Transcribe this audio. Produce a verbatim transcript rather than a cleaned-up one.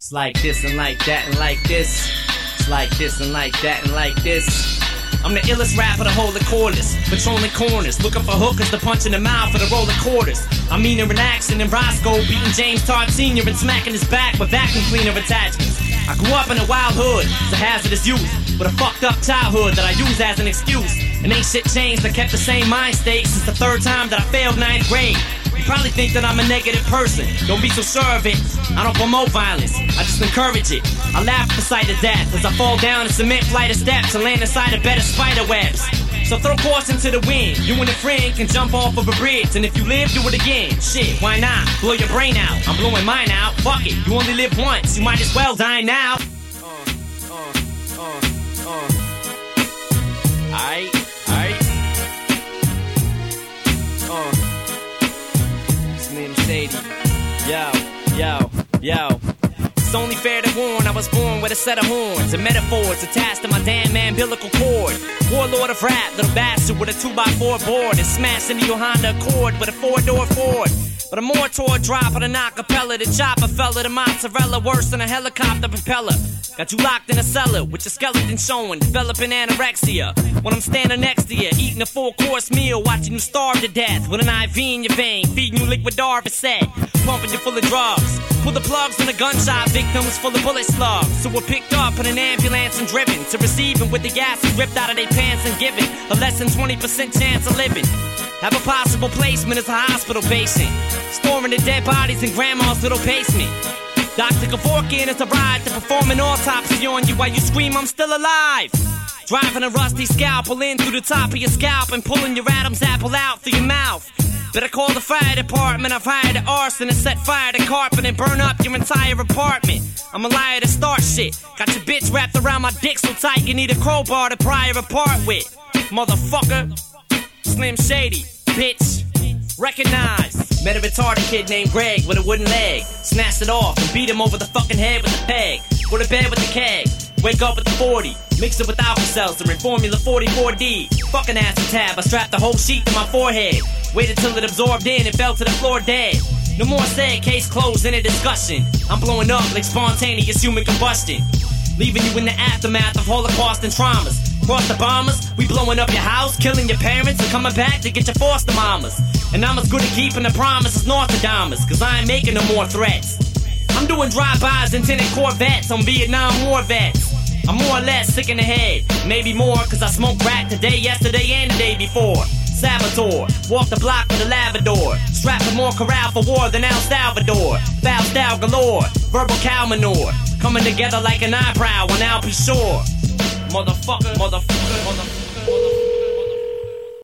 It's like this and like that and like this. It's like this and like that and like this. I'm the illest rapper to hold the cordless, patrolling corners, looking for hookers to punch in the mouth for the roll of quarters. I'm meaner in action than Roscoe, beating James Todd Senior and smacking his back with vacuum cleaner attachments. I grew up in a wild hood, it's a hazardous youth, with a fucked up childhood that I use as an excuse. And ain't shit changed, I kept the same mind state since the third time that I failed ninth grade. You probably think that I'm a negative person, don't be so sure of it. I don't promote violence, I just encourage it. I laugh at the sight of death as I fall down a cement flight of steps and land inside a bed of spider webs. So throw caution to the wind, you and a friend can jump off of a bridge, and if you live, do it again. Shit, why not? Blow your brain out, I'm blowing mine out. Fuck it, you only live once, you might as well die now. Uh, uh, uh, uh. Aight, aight. Uh. Slim Shady. Yo, yo, yo. It's only fair to warn, I was born with a set of horns and metaphors attached to my damn umbilical cord. Warlord of rap, little bastard with a two by four board and smashed into your Honda Accord with a four-door Ford. But a more toward drop on an acapella, the chopper fella, the mozzarella worse than a helicopter propeller. Got you locked in a cellar with your skeleton showing, developing anorexia. When I'm standing next to you, eating a full-course meal, watching you starve to death with an I V in your vein, feeding you liquid Darvocet, pumping you full of drugs. Pull the plugs on the gunshot victims full of bullet slugs, so we're picked up in an ambulance and driven to receiving with the gases ripped out of their pants and given a less than twenty percent chance of living. Have a possible placement as a hospital patient, storing the dead bodies in grandma's little basement. Doctor Kevorkian is a ride to perform an autopsy on you while you scream, I'm still alive. Driving a rusty scalpel in through the top of your scalp and pulling your Adam's apple out through your mouth. Better call the fire department, I've hired an arson and set fire to carpet and burn up your entire apartment. I'm a liar to start shit, got your bitch wrapped around my dick so tight you need a crowbar to pry her apart with. Motherfucker, Slim Shady, bitch, recognize. Met a retarded kid named Greg with a wooden leg, snatched it off and beat him over the fucking head with a peg. Go to bed with the keg, wake up with the forty, mix it with Alka-Seltzer and Formula forty-four D. Fucking acetab, I strapped the whole sheet to my forehead, waited till it absorbed in and fell to the floor dead. No more said, case closed, in a discussion. I'm blowing up like spontaneous human combustion, leaving you in the aftermath of Holocaust and traumas. Cross the bombers, we blowing up your house, killing your parents and coming back to get your foster mamas. And I'm as good at keeping the promise as Nostradamus, cause I ain't making no more threats. I'm doing drive-bys and tinted Corvettes on Vietnam War vets. I'm more or less sick in the head, maybe more cause I smoked crack today, yesterday and the day before. Saboteur, walk the block with a lavador, strapped with more corral for war than El Salvador. Foul style galore, verbal cow manure, coming together like an eyebrow on Al P. Shore. Motherfucker, motherfucker, motherfucker.